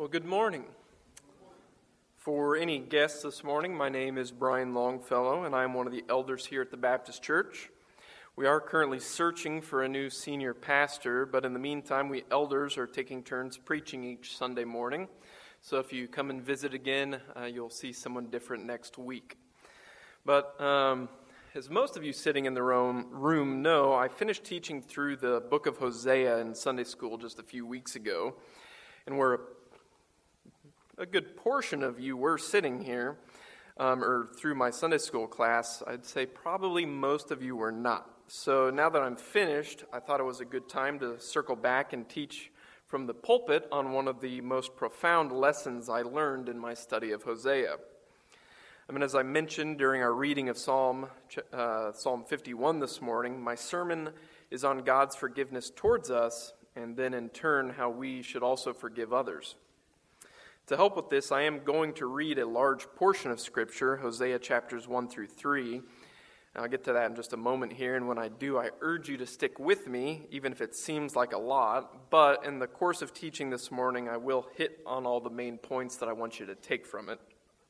Well, good morning. For any guests this morning, my name is Brian Longfellow, and I am one of the elders here at the Baptist Church. We are currently searching for a new senior pastor, but in the meantime, we elders are taking turns preaching each Sunday morning. So if you come and visit again, you'll see someone different next week. But as most of you sitting in the room know, I finished teaching through the book of Hosea in Sunday school just a few weeks ago, and we're a good portion of you were sitting here, or through my Sunday school class. I'd say probably most of you were not. So now that I'm finished, I thought it was a good time to circle back and teach from the pulpit on one of the most profound lessons I learned in my study of Hosea. As I mentioned during our reading of Psalm 51 this morning, my sermon is on God's forgiveness towards us, and then in turn how we should also forgive others. To help with this, I am going to read a large portion of Scripture, Hosea chapters 1 through 3. I'll get to that in just a moment here, and when I do, I urge you to stick with me, even if it seems like a lot. But in the course of teaching this morning, I will hit on all the main points that I want you to take from it.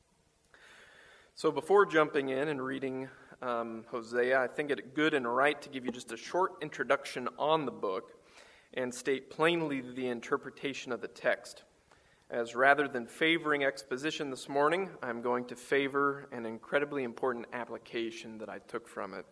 So before jumping in and reading Hosea, I think it good and right to give you just a short introduction on the book and state plainly the interpretation of the text. As rather than favoring exposition this morning, I'm going to favor an incredibly important application that I took from it.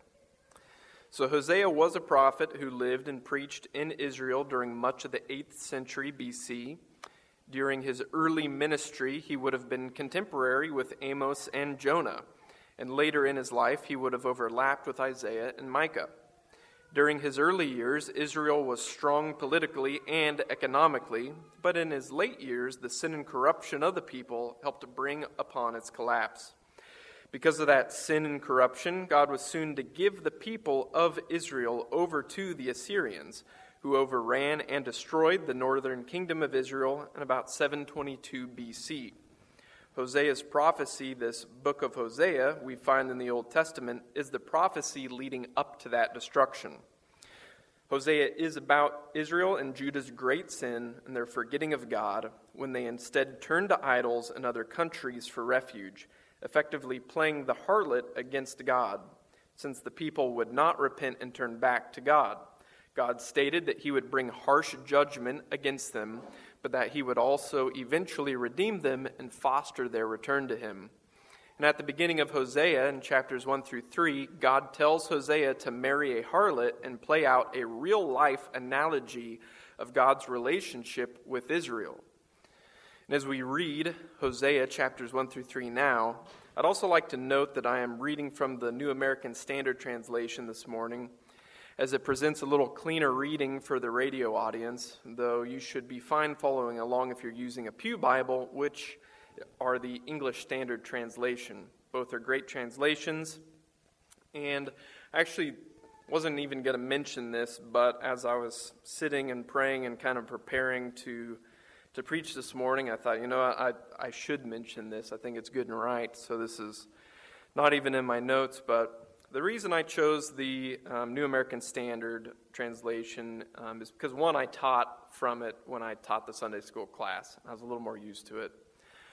So Hosea was a prophet who lived and preached in Israel during much of the 8th century BC. During his early ministry, he would have been contemporary with Amos and Jonah, and later in his life, he would have overlapped with Isaiah and Micah. During his early years, Israel was strong politically and economically, but in his late years, the sin and corruption of the people helped to bring upon its collapse. Because of that sin and corruption, God was soon to give the people of Israel over to the Assyrians, who overran and destroyed the northern kingdom of Israel in about 722 BC. Hosea's prophecy, this book of Hosea, we find in the Old Testament, is the prophecy leading up to that destruction. Hosea is about Israel and Judah's great sin and their forgetting of God when they instead turned to idols and other countries for refuge, effectively playing the harlot against God, since the people would not repent and turn back to God. God stated that he would bring harsh judgment against them, but that he would also eventually redeem them and foster their return to him. And at the beginning of Hosea, in chapters 1 through 3, God tells Hosea to marry a harlot and play out a real-life analogy of God's relationship with Israel. And as we read Hosea chapters 1 through 3 now, I'd also like to note that I am reading from the New American Standard Translation this morning, as it presents a little cleaner reading for the radio audience, though you should be fine following along if you're using a Pew Bible, which are the English Standard Translation. Both are great translations, and I actually wasn't even going to mention this, but as I was sitting and praying and kind of preparing to preach this morning, I thought, I should mention this. I think it's good and right, so this is not even in my notes, but the reason I chose the New American Standard Translation is because, one, I taught from it when I taught the Sunday school class. I was a little more used to it.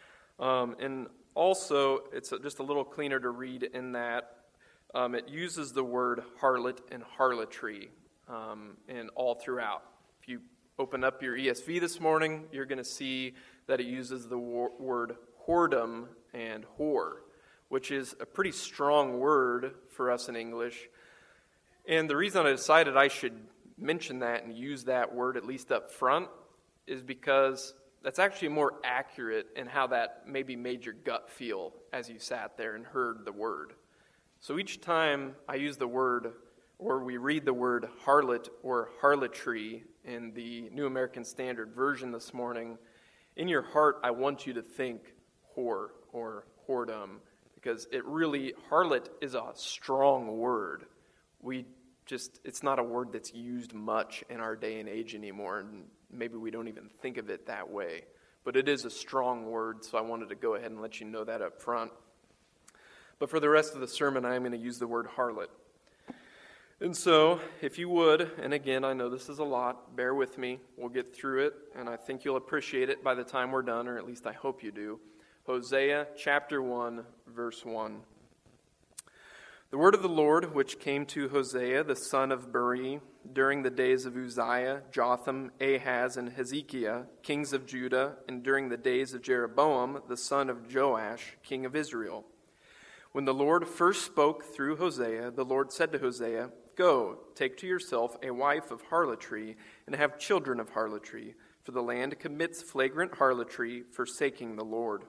And also, it's just a little cleaner to read in that it uses the word harlot and harlotry and all throughout. If you open up your ESV this morning, you're going to see that it uses the word whoredom and whore, which is a pretty strong word for us in English. And the reason I decided I should mention that and use that word at least up front is because that's actually more accurate in how that maybe made your gut feel as you sat there and heard the word. So each time I use the word, or we read the word harlot or harlotry in the New American Standard Version this morning, in your heart I want you to think whore or whoredom, because harlot is a strong word. It's not a word that's used much in our day and age anymore, and maybe we don't even think of it that way. But it is a strong word, so I wanted to go ahead and let you know that up front. But for the rest of the sermon, I am going to use the word harlot. And so, if you would, and again, I know this is a lot, bear with me. We'll get through it, and I think you'll appreciate it by the time we're done, or at least I hope you do. Hosea chapter 1, verse 1. The word of the Lord, which came to Hosea, the son of Beeri, during the days of Uzziah, Jotham, Ahaz, and Hezekiah, kings of Judah, and during the days of Jeroboam, the son of Joash, king of Israel. When the Lord first spoke through Hosea, the Lord said to Hosea, "Go, take to yourself a wife of harlotry, and have children of harlotry, for the land commits flagrant harlotry, forsaking the Lord."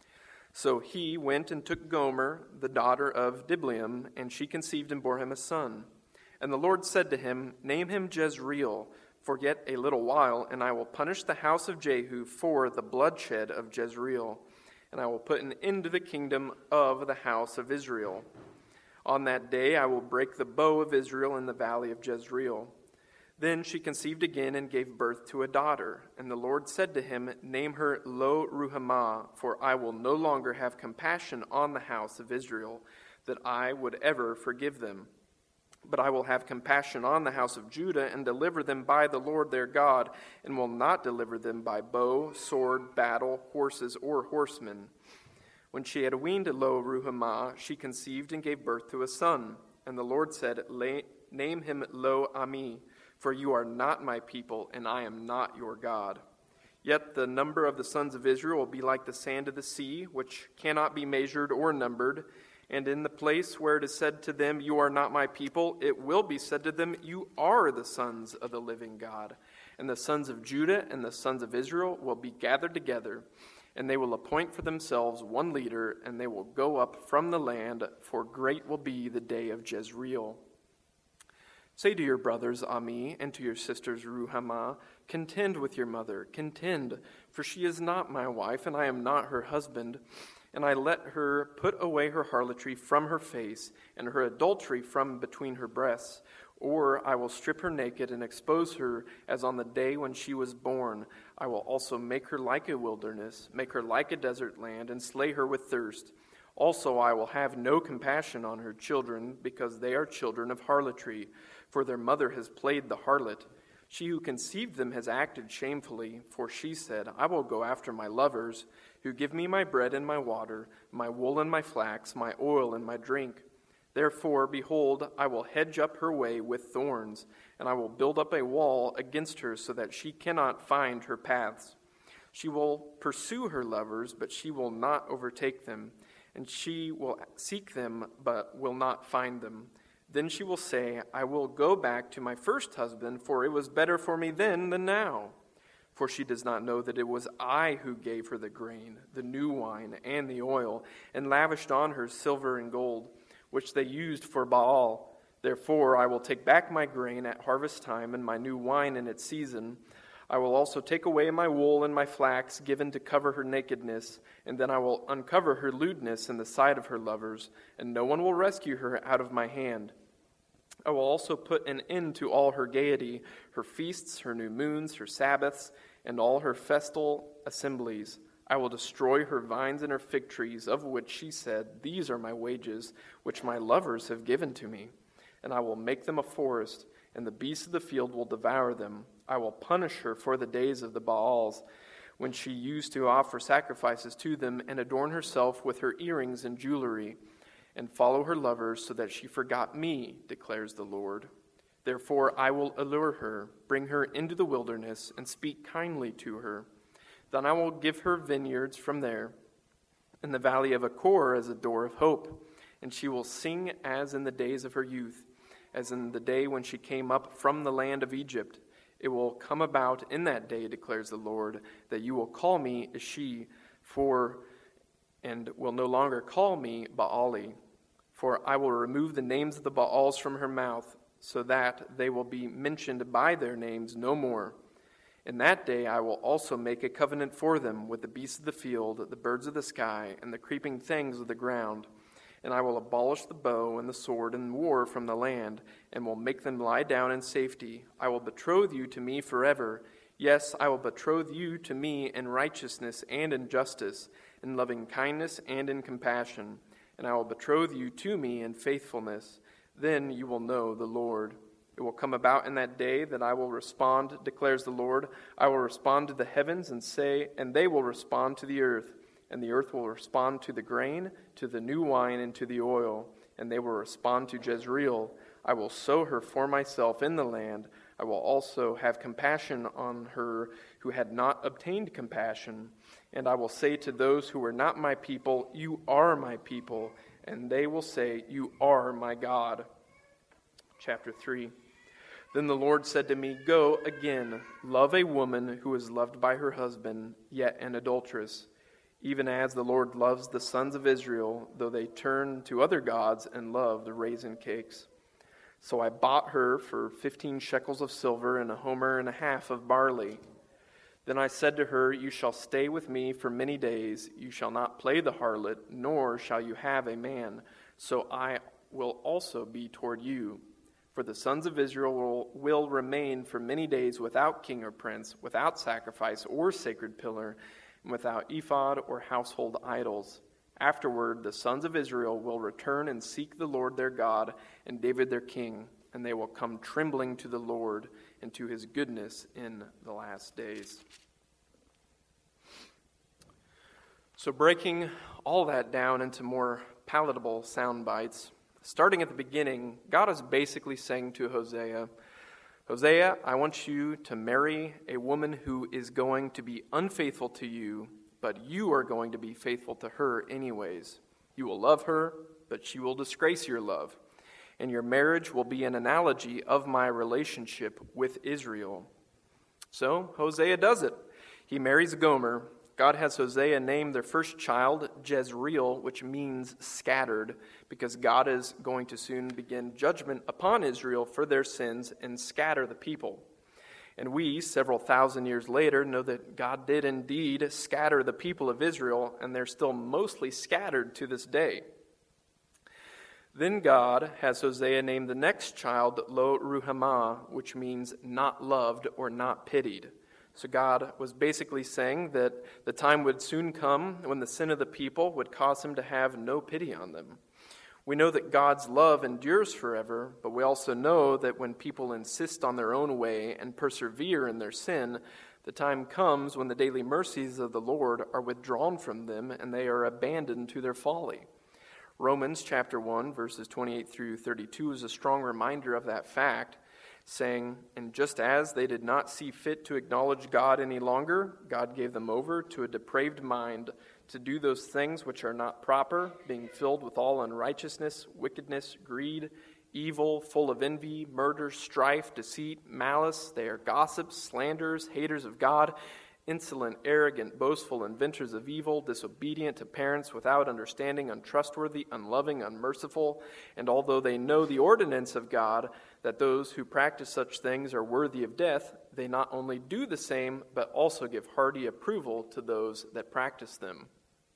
So he went and took Gomer, the daughter of Diblaim, and she conceived and bore him a son. And the Lord said to him, "Name him Jezreel, for yet a little while, and I will punish the house of Jehu for the bloodshed of Jezreel, and I will put an end to the kingdom of the house of Israel. On that day I will break the bow of Israel in the valley of Jezreel." Then she conceived again and gave birth to a daughter. And the Lord said to him, "Name her Lo-ruhamah, for I will no longer have compassion on the house of Israel, that I would ever forgive them. But I will have compassion on the house of Judah and deliver them by the Lord their God, and will not deliver them by bow, sword, battle, horses, or horsemen." When she had weaned Lo-ruhamah, she conceived and gave birth to a son. And the Lord said, "Name him Lo-ammi, for you are not my people, and I am not your God. Yet the number of the sons of Israel will be like the sand of the sea, which cannot be measured or numbered. And in the place where it is said to them, 'You are not my people,' it will be said to them, 'You are the sons of the living God.' And the sons of Judah and the sons of Israel will be gathered together, and they will appoint for themselves one leader, and they will go up from the land, for great will be the day of Jezreel. Say to your brothers, Ammi, and to your sisters, Ruhamah, 'Contend with your mother, contend, for she is not my wife, and I am not her husband. And I let her put away her harlotry from her face, and her adultery from between her breasts. Or I will strip her naked and expose her as on the day when she was born. I will also make her like a wilderness, make her like a desert land, and slay her with thirst. Also I will have no compassion on her children, because they are children of harlotry, for their mother has played the harlot. She who conceived them has acted shamefully, for she said, 'I will go after my lovers, who give me my bread and my water, my wool and my flax, my oil and my drink.' Therefore, behold, I will hedge up her way with thorns, and I will build up a wall against her so that she cannot find her paths. She will pursue her lovers, but she will not overtake them, and she will seek them, but will not find them. Then she will say, 'I will go back to my first husband, for it was better for me then than now.' For she does not know that it was I who gave her the grain, the new wine, and the oil, and lavished on her silver and gold, which they used for Baal. Therefore I will take back my grain at harvest time, and my new wine in its season. I will also take away my wool and my flax given to cover her nakedness, and then I will uncover her lewdness in the sight of her lovers, and no one will rescue her out of my hand. I will also put an end to all her gaiety, her feasts, her new moons, her Sabbaths, and all her festal assemblies. I will destroy her vines and her fig trees, of which she said, 'These are my wages, which my lovers have given to me.' And I will make them a forest, and the beasts of the field will devour them. I will punish her for the days of the Baals, when she used to offer sacrifices to them and adorn herself with her earrings and jewelry, and follow her lovers, so that she forgot me, declares the Lord. Therefore I will allure her, bring her into the wilderness, and speak kindly to her. Then I will give her vineyards from there, and the valley of Achor as a door of hope. And she will sing as in the days of her youth, as in the day when she came up from the land of Egypt. It will come about in that day, declares the Lord, that you will call me Ishi, and will no longer call me Baali. For I will remove the names of the Baals from her mouth, so that they will be mentioned by their names no more. In that day I will also make a covenant for them with the beasts of the field, the birds of the sky, and the creeping things of the ground. And I will abolish the bow and the sword and war from the land, and will make them lie down in safety. I will betroth you to me forever. Yes, I will betroth you to me in righteousness and in justice, in loving kindness and in compassion. And I will betroth you to me in faithfulness. Then you will know the Lord. It will come about in that day that I will respond, declares the Lord. I will respond to the heavens and they will respond to the earth. And the earth will respond to the grain, to the new wine, and to the oil. And they will respond to Jezreel. I will sow her for myself in the land. I will also have compassion on her who had not obtained compassion. And I will say to those who were not my people, you are my people. And they will say, you are my God. Chapter 3. Then the Lord said to me, go again, love a woman who is loved by her husband, yet an adulteress, even as the Lord loves the sons of Israel, though they turn to other gods and love the raisin cakes. So I bought her for 15 shekels of silver and 1.5 homers of barley. Then I said to her, you shall stay with me for many days. You shall not play the harlot, nor shall you have a man. So I will also be toward you. For the sons of Israel will remain for many days without king or prince, without sacrifice or sacred pillar, and without ephod or household idols. Afterward, the sons of Israel will return and seek the Lord their God and David their king, and they will come trembling to the Lord and to his goodness in the last days. So breaking all that down into more palatable sound bites, starting at the beginning, God is basically saying to Hosea, Hosea, I want you to marry a woman who is going to be unfaithful to you, but you are going to be faithful to her anyways. You will love her, but she will disgrace your love. And your marriage will be an analogy of my relationship with Israel. So Hosea does it. He marries Gomer. God has Hosea name their first child Jezreel, which means scattered, because God is going to soon begin judgment upon Israel for their sins and scatter the people. And we, several thousand years later, know that God did indeed scatter the people of Israel, and they're still mostly scattered to this day. Then God has Hosea name the next child Lo Ruhamah, which means not loved or not pitied. So God was basically saying that the time would soon come when the sin of the people would cause him to have no pity on them. We know that God's love endures forever, but we also know that when people insist on their own way and persevere in their sin, the time comes when the daily mercies of the Lord are withdrawn from them and they are abandoned to their folly. Romans chapter 1, verses 28 through 32 is a strong reminder of that fact, saying, and just as they did not see fit to acknowledge God any longer, God gave them over to a depraved mind to do those things which are not proper, being filled with all unrighteousness, wickedness, greed, evil, full of envy, murder, strife, deceit, malice. They are gossips, slanderers, haters of God, insolent, arrogant, boastful, inventors of evil, disobedient to parents, without understanding, untrustworthy, unloving, unmerciful. And although they know the ordinance of God, that those who practice such things are worthy of death, they not only do the same, but also give hearty approval to those that practice them.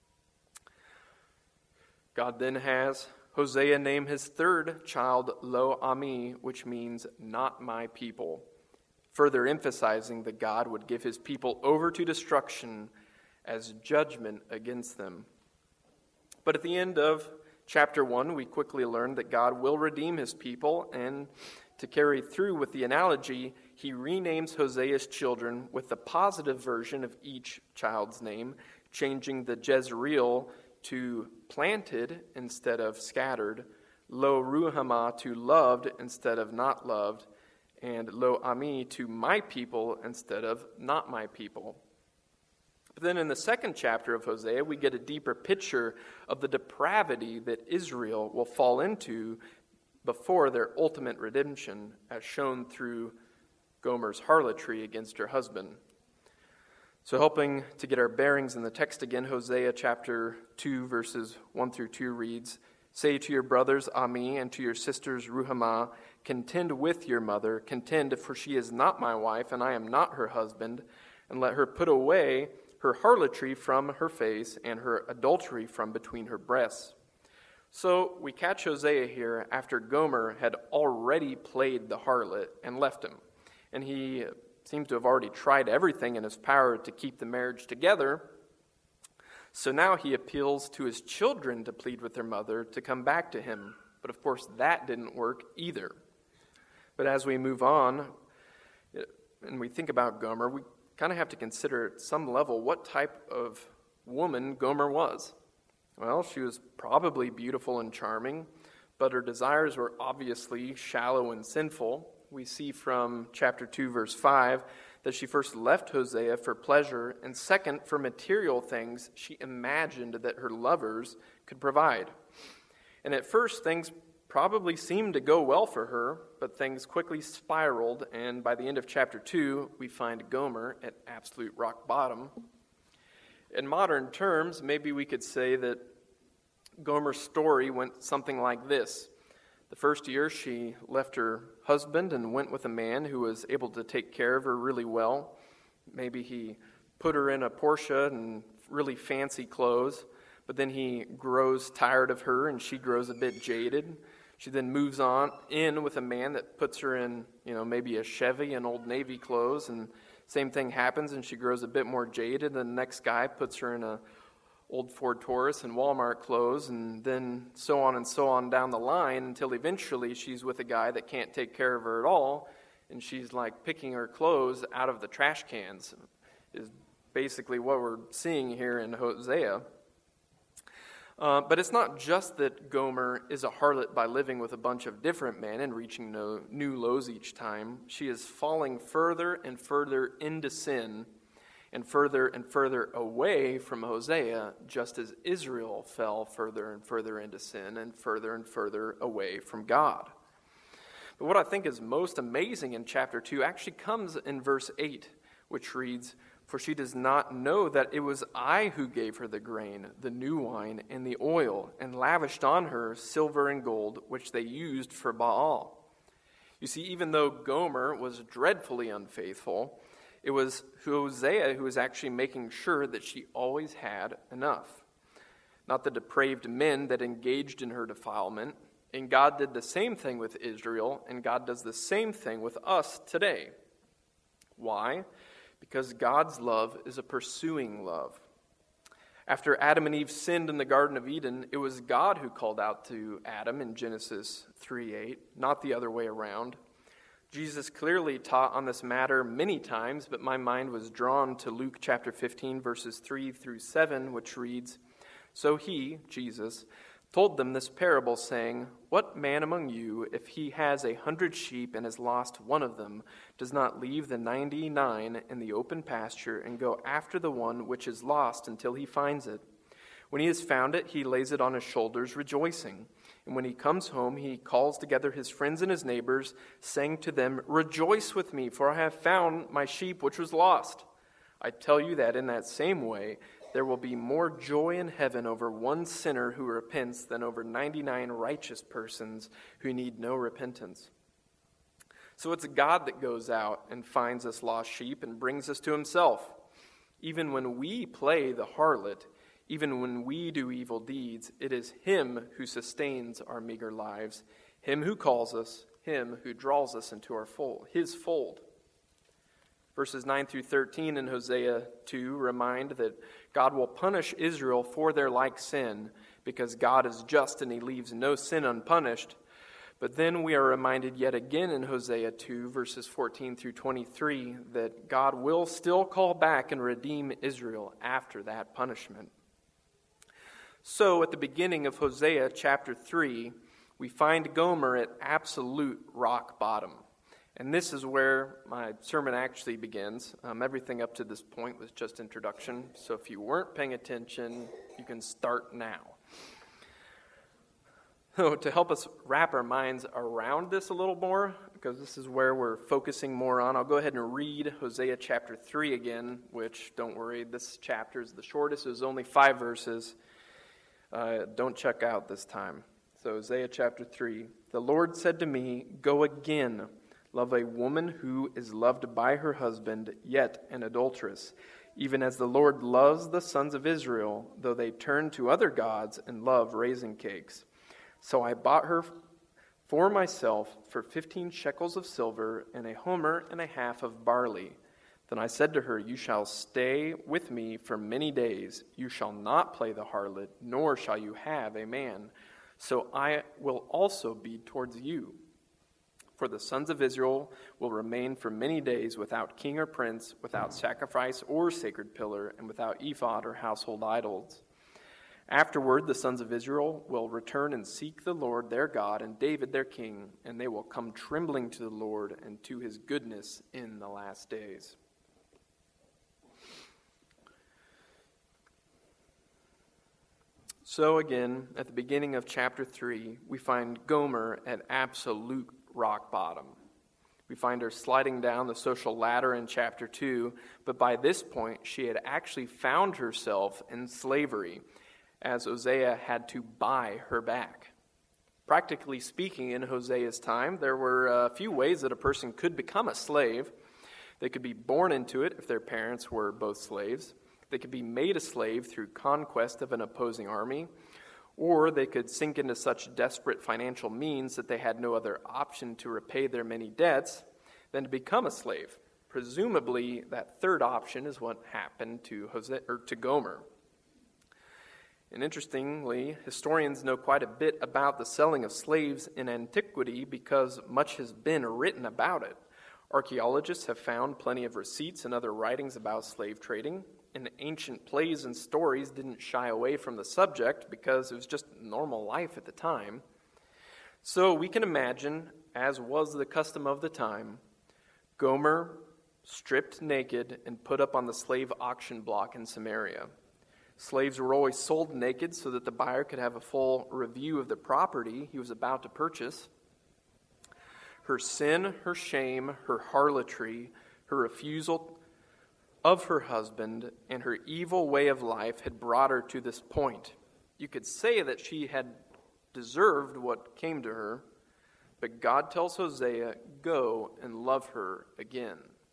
God then has Hosea name his third child Lo Ami, which means not my people, further emphasizing that God would give his people over to destruction as judgment against them. But at the end of chapter 1, we quickly learn that God will redeem his people, and to carry through with the analogy, he renames Hosea's children with the positive version of each child's name, changing the Jezreel to planted instead of scattered, Lo Ruhamah to loved instead of not loved, and Lo Ami to my people instead of not my people. But then in the second chapter of Hosea, we get a deeper picture of the depravity that Israel will fall into before their ultimate redemption, as shown through Gomer's harlotry against her husband. So helping to get our bearings in the text again, Hosea chapter 2, verses 1 through 2 reads, Say to your brothers Ami and to your sisters Ruhamah, contend with your mother, contend, for she is not my wife, and I am not her husband, and let her put away her harlotry from her face, and her adultery from between her breasts. So we catch Hosea here after Gomer had already played the harlot and left him, and he seems to have already tried everything in his power to keep the marriage together. So now he appeals to his children to plead with their mother to come back to him. But of course, that didn't work either. But as we move on and we think about Gomer, we kind of have to consider at some level what type of woman Gomer was. Well, she was probably beautiful and charming, but her desires were obviously shallow and sinful. We see from chapter 2, verse 5, that she first left Hosea for pleasure, and second, for material things she imagined that her lovers could provide. And at first, things probably seemed to go well for her, but things quickly spiraled, and by the end of chapter 2, we find Gomer at absolute rock bottom. In modern terms, maybe we could say that Gomer's story went something like this. The first year, she left her husband and went with a man who was able to take care of her really well. Maybe he put her in a Porsche and really fancy clothes, but then he grows tired of her and she grows a bit jaded. She then moves on in with a man that puts her in, maybe a Chevy and Old Navy clothes, and same thing happens and she grows a bit more jaded. And the next guy puts her in a old Ford Taurus and Walmart clothes, and then so on down the line until eventually she's with a guy that can't take care of her at all, and she's like picking her clothes out of the trash cans, is basically what we're seeing here in Hosea. But it's not just that Gomer is a harlot by living with a bunch of different men and reaching new lows each time. She is falling further and further into sin and further away from Hosea, just as Israel fell further and further into sin and further away from God. But what I think is most amazing in chapter 2 actually comes in verse 8, which reads, "For she does not know that it was I who gave her the grain, the new wine, and the oil, and lavished on her silver and gold, which they used for Baal." You see, even though Gomer was dreadfully unfaithful, it was Hosea who was actually making sure that she always had enough. Not the depraved men that engaged in her defilement. And God did the same thing with Israel, and God does the same thing with us today. Why? Because God's love is a pursuing love. After Adam and Eve sinned in the Garden of Eden, it was God who called out to Adam in Genesis 3:8, not the other way around. Jesus clearly taught on this matter many times, but my mind was drawn to Luke chapter 15, verses 3 through 7, which reads, "So he," Jesus, "told them this parable, saying, 'What man among you, if he has 100 sheep and has lost one of them, does not leave the 99 in the open pasture and go after the one which is lost until he finds it? When he has found it, he lays it on his shoulders, rejoicing. And when he comes home, he calls together his friends and his neighbors, saying to them, "Rejoice with me, for I have found my sheep which was lost." I tell you that in that same way, there will be more joy in heaven over one sinner who repents than over 99 righteous persons who need no repentance." So it's God that goes out and finds us lost sheep and brings us to himself. Even when we play the harlot, even when we do evil deeds, it is him who sustains our meager lives, him who calls us, him who draws us into his fold. Verses 9 through 13 in Hosea 2 remind that God will punish Israel for their like sin because God is just and he leaves no sin unpunished. But then we are reminded yet again in Hosea 2, verses 14 through 23, that God will still call back and redeem Israel after that punishment. So at the beginning of Hosea chapter 3, we find Gomer at absolute rock bottom. And this is where my sermon actually begins. Everything up to this point was just introduction. So if you weren't paying attention, you can start now. So to help us wrap our minds around this a little more, because this is where we're focusing more on, I'll go ahead and read Hosea chapter 3 again, which, don't worry, this chapter is the shortest. It was only 5 verses. Don't check out this time. So Hosea chapter 3. "The Lord said to me, 'Go again, love a woman who is loved by her husband, yet an adulteress, even as the Lord loves the sons of Israel, though they turn to other gods and love raisin cakes. So I bought her for myself for 15 shekels of silver and a homer and a half of barley. Then I said to her, you shall stay with me for many days. You shall not play the harlot, nor shall you have a man. so I will also be towards you. For the sons of Israel will remain for many days without king or prince, without sacrifice or sacred pillar, and without ephod or household idols. Afterward, the sons of Israel will return and seek the Lord their God and David their king, and they will come trembling to the Lord and to his goodness in the last days. So again, at the beginning of chapter 3, we find Gomer at absolute rock bottom. We find her sliding down the social ladder in chapter 2, but by this point, she had actually found herself in slavery, as Hosea had to buy her back. Practically speaking, in Hosea's time, there were a few ways that a person could become a slave. They could be born into it if their parents were both slaves. They could be made a slave through conquest of an opposing army, or they could sink into such desperate financial means that they had no other option to repay their many debts than to become a slave. Presumably, that third option is what happened to Gomer. And interestingly, historians know quite a bit about the selling of slaves in antiquity because much has been written about it. Archaeologists have found plenty of receipts and other writings about slave trading, and ancient plays and stories didn't shy away from the subject because it was just normal life at the time. So we can imagine, as was the custom of the time, Gomer stripped naked and put up on the slave auction block in Samaria. Slaves were always sold naked so that the buyer could have a full review of the property he was about to purchase. Her sin, her shame, her harlotry, her refusal of her husband, and her evil way of life had brought her to this point. You could say that she had deserved what came to her, but God tells Hosea, "Go and love her again."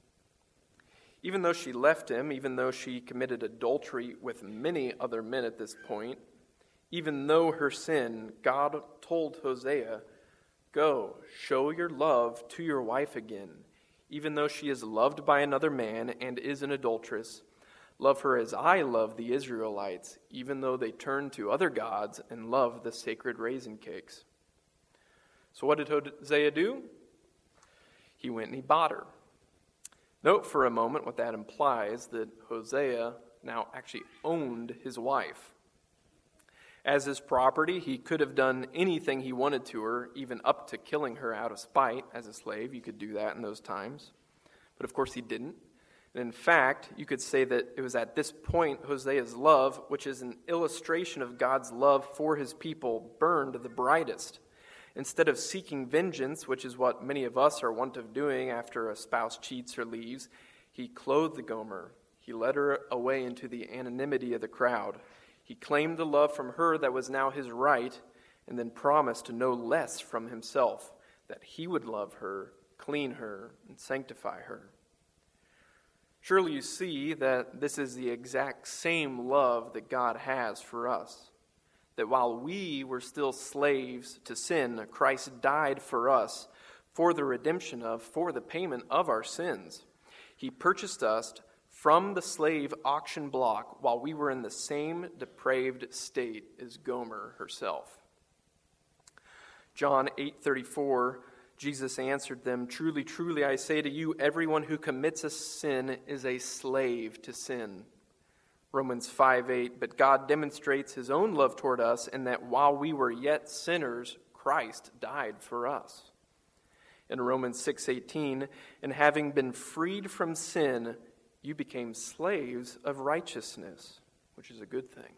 Even though she left him, even though she committed adultery with many other men at this point, even though her sin, God told Hosea, "Go, show your love to your wife again. Even though she is loved by another man and is an adulteress, love her as I love the Israelites, even though they turn to other gods and love the sacred raisin cakes." So what did Hosea do? He went and he bought her. Note for a moment what that implies, that Hosea now actually owned his wife. As his property, he could have done anything he wanted to her, even up to killing her out of spite as a slave. You could do that in those times. But of course he didn't. And in fact, you could say that it was at this point Hosea's love, which is an illustration of God's love for his people, burned the brightest. Instead of seeking vengeance, which is what many of us are wont of doing after a spouse cheats or leaves, he clothed Gomer. He led her away into the anonymity of the crowd. He claimed the love from her that was now his right, and then promised to no less from himself, that he would love her, clean her, and sanctify her. Surely you see that this is the exact same love that God has for us. That while we were still slaves to sin, Christ died for us for the redemption of, for the payment of our sins. He purchased us from the slave auction block while we were in the same depraved state as Gomer herself. John 8:34, Jesus answered them, "Truly, truly, I say to you, everyone who commits a sin is a slave to sin." Romans 5:8, but God demonstrates his own love toward us in that while we were yet sinners, Christ died for us. In Romans 6:18, and having been freed from sin, you became slaves of righteousness, which is a good thing.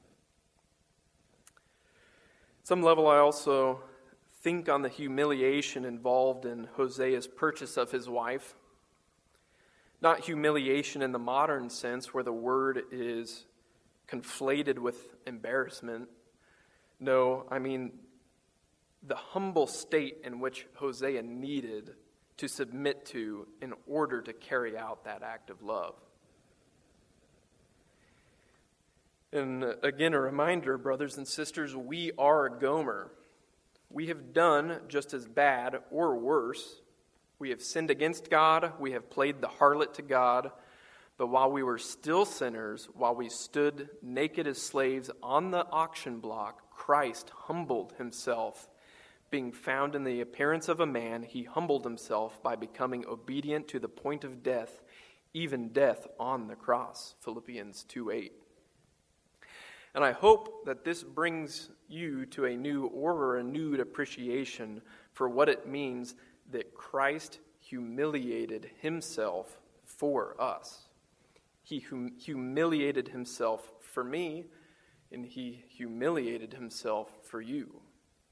At some level, I also think on the humiliation involved in Hosea's purchase of his wife. Not humiliation in the modern sense where the word is conflated with embarrassment. No, I mean the humble state in which Hosea needed to submit to in order to carry out that act of love. And again, a reminder, brothers and sisters, we are Gomer. We have done just as bad or worse. We have sinned against God. We have played the harlot to God. But while we were still sinners, while we stood naked as slaves on the auction block, Christ humbled himself. Being found in the appearance of a man, he humbled himself by becoming obedient to the point of death, even death on the cross. Philippians 2:8. And I hope that this brings you to a new or a renewed appreciation for what it means that Christ humiliated himself for us. He humiliated himself for me, and he humiliated himself for you.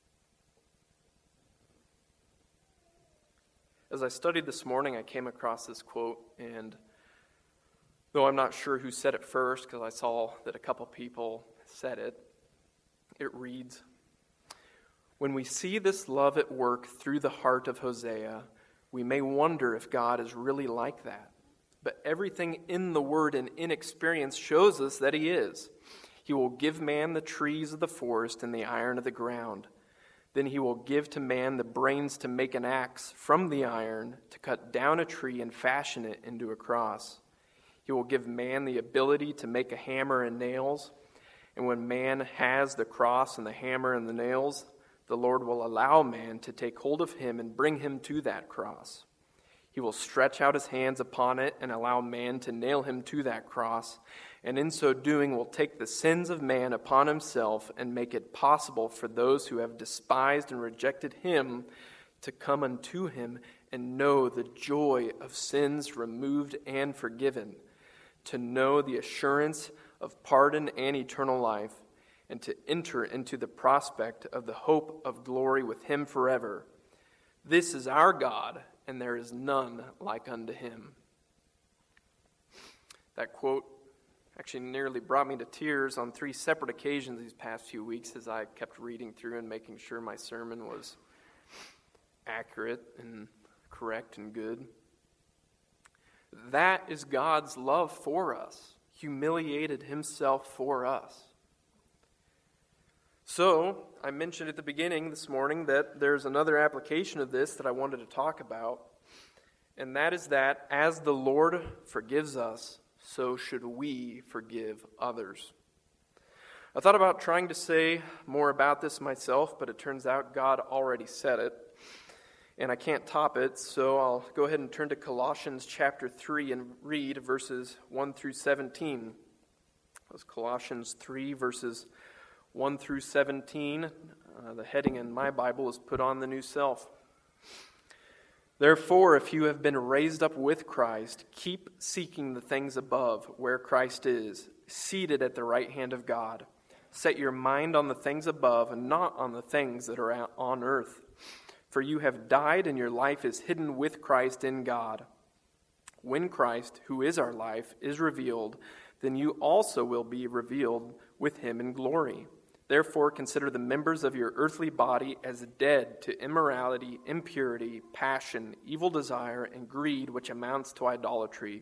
As I studied this morning, I came across this quote, and though I'm not sure who said it first, because I saw that a couple people said it, it reads, "When we see this love at work through the heart of Hosea, we may wonder if God is really like that. But everything in the Word and in experience shows us that he is. He will give man the trees of the forest and the iron of the ground. Then he will give to man the brains to make an axe from the iron, to cut down a tree and fashion it into a cross. He will give man the ability to make a hammer and nails. And when man has the cross and the hammer and the nails, the Lord will allow man to take hold of him and bring him to that cross. He will stretch out his hands upon it and allow man to nail him to that cross, and in so doing will take the sins of man upon himself and make it possible for those who have despised and rejected him to come unto him and know the joy of sins removed and forgiven, to know the assurance of pardon and eternal life, and to enter into the prospect of the hope of glory with him forever. This is our God, and there is none like unto him." That quote actually nearly brought me to tears on 3 separate occasions these past few weeks as I kept reading through and making sure my sermon was accurate and correct and good. That is God's love for us. Humiliated himself for us. So, I mentioned at the beginning this morning that there's another application of this that I wanted to talk about, and that is that as the Lord forgives us, so should we forgive others. I thought about trying to say more about this myself, but it turns out God already said it, and I can't top it, so I'll go ahead and turn to Colossians chapter 3 and read verses 1 through 17. That was Colossians 3, verses 1 through 17. The heading in my Bible is "Put on the New Self." "Therefore, if you have been raised up with Christ, keep seeking the things above, where Christ is, seated at the right hand of God. Set your mind on the things above and not on the things that are on earth. For you have died, and your life is hidden with Christ in God. When Christ, who is our life, is revealed, then you also will be revealed with him in glory. Therefore, consider the members of your earthly body as dead to immorality, impurity, passion, evil desire, and greed, which amounts to idolatry.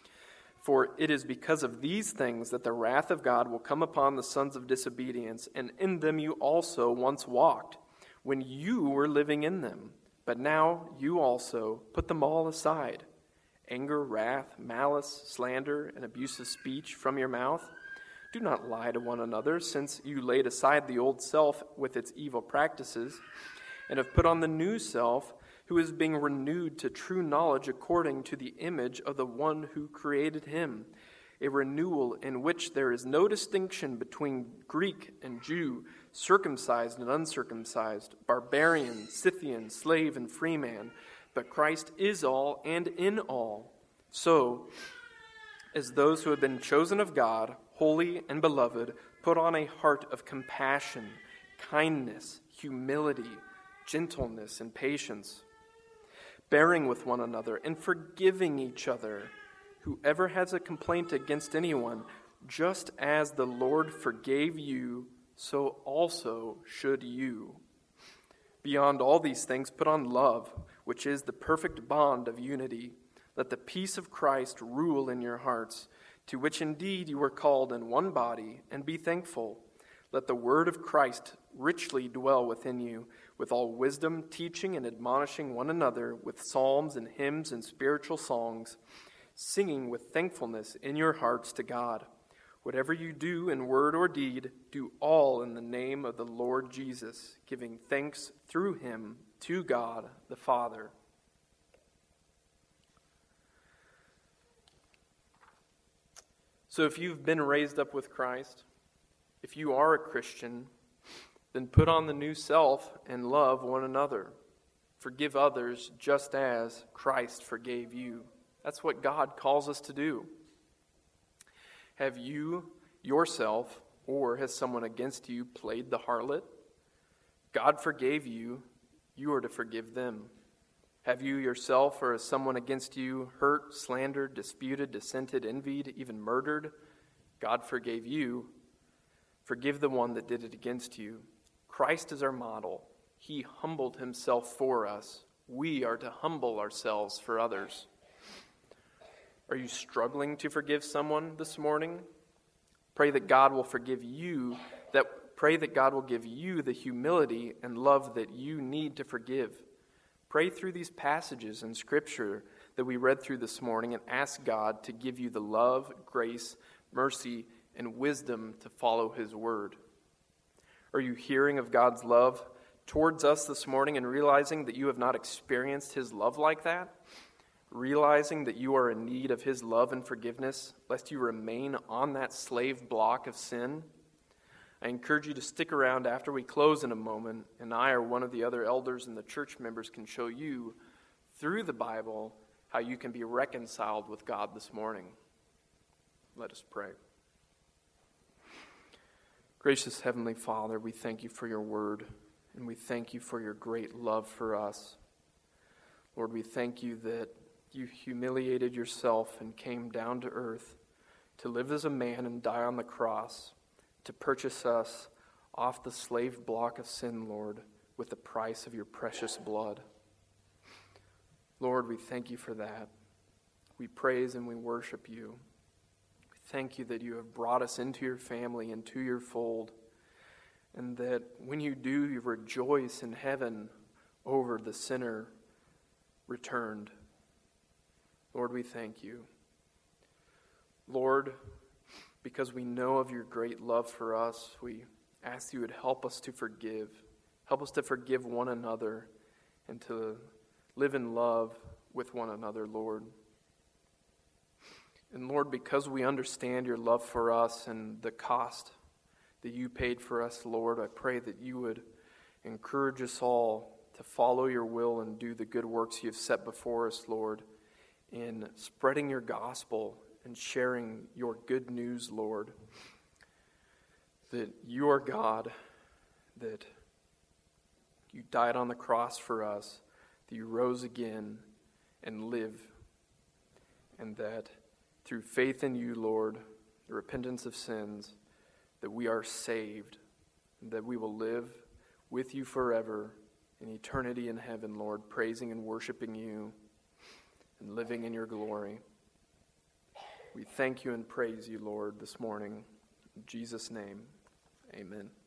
For it is because of these things that the wrath of God will come upon the sons of disobedience, and in them you also once walked, when you were living in them. But now you also put them all aside: anger, wrath, malice, slander, and abusive speech from your mouth. Do not lie to one another, since you laid aside the old self with its evil practices, and have put on the new self, who is being renewed to true knowledge according to the image of the one who created him, a renewal in which there is no distinction between Greek and Jew, circumcised and uncircumcised, barbarian, Scythian, slave and free man, but Christ is all and in all. So, as those who have been chosen of God, holy and beloved, put on a heart of compassion, kindness, humility, gentleness, and patience, bearing with one another and forgiving each other. Whoever has a complaint against anyone, just as the Lord forgave you, so also should you. Beyond all these things, put on love, which is the perfect bond of unity. Let the peace of Christ rule in your hearts, to which indeed you were called in one body, and be thankful. Let the word of Christ richly dwell within you, with all wisdom, teaching and admonishing one another with psalms and hymns and spiritual songs, singing with thankfulness in your hearts to God. Whatever you do in word or deed, do all in the name of the Lord Jesus, giving thanks through him to God the Father. So if you've been raised up with Christ, if you are a Christian, then put on the new self and love one another. Forgive others just as Christ forgave you. That's what God calls us to do. Have you yourself, or has someone against you played the harlot? God forgave you. You are to forgive them. Have you yourself, or has someone against you hurt, slandered, disputed, dissented, envied, even murdered? God forgave you. Forgive the one that did it against you. Christ is our model. He humbled himself for us. We are to humble ourselves for others. Are you struggling to forgive someone this morning? Pray that God will forgive you. Pray that God will give you the humility and love that you need to forgive. Pray through these passages in Scripture that we read through this morning and ask God to give you the love, grace, mercy, and wisdom to follow his word. Are you hearing of God's love towards us this morning and realizing that you have not experienced his love like that? Realizing that you are in need of his love and forgiveness, lest you remain on that slave block of sin? I encourage you to stick around after we close in a moment, and I or one of the other elders and the church members can show you, through the Bible, how you can be reconciled with God this morning. Let us pray. Gracious Heavenly Father, we thank you for your word, and we thank you for your great love for us. Lord, we thank you that you humiliated yourself and came down to earth to live as a man and die on the cross, to purchase us off the slave block of sin, Lord, with the price of your precious blood. Lord, we thank you for that. We praise and we worship you. We thank you that you have brought us into your family, into your fold, and that when you do, you rejoice in heaven over the sinner returned. Lord, we thank you. Lord, because we know of your great love for us, we ask you would help us to forgive. Help us to forgive one another and to live in love with one another, Lord. And Lord, because we understand your love for us and the cost that you paid for us, Lord, I pray that you would encourage us all to follow your will and do the good works you have set before us, Lord, in spreading your gospel and sharing your good news, Lord, that you are God, that you died on the cross for us, that you rose again and live, and that through faith in you, Lord, the repentance of sins, that we are saved, and that we will live with you forever in eternity in heaven, Lord, praising and worshiping you and living in your glory. We thank you and praise you, Lord, this morning. In Jesus' name, amen.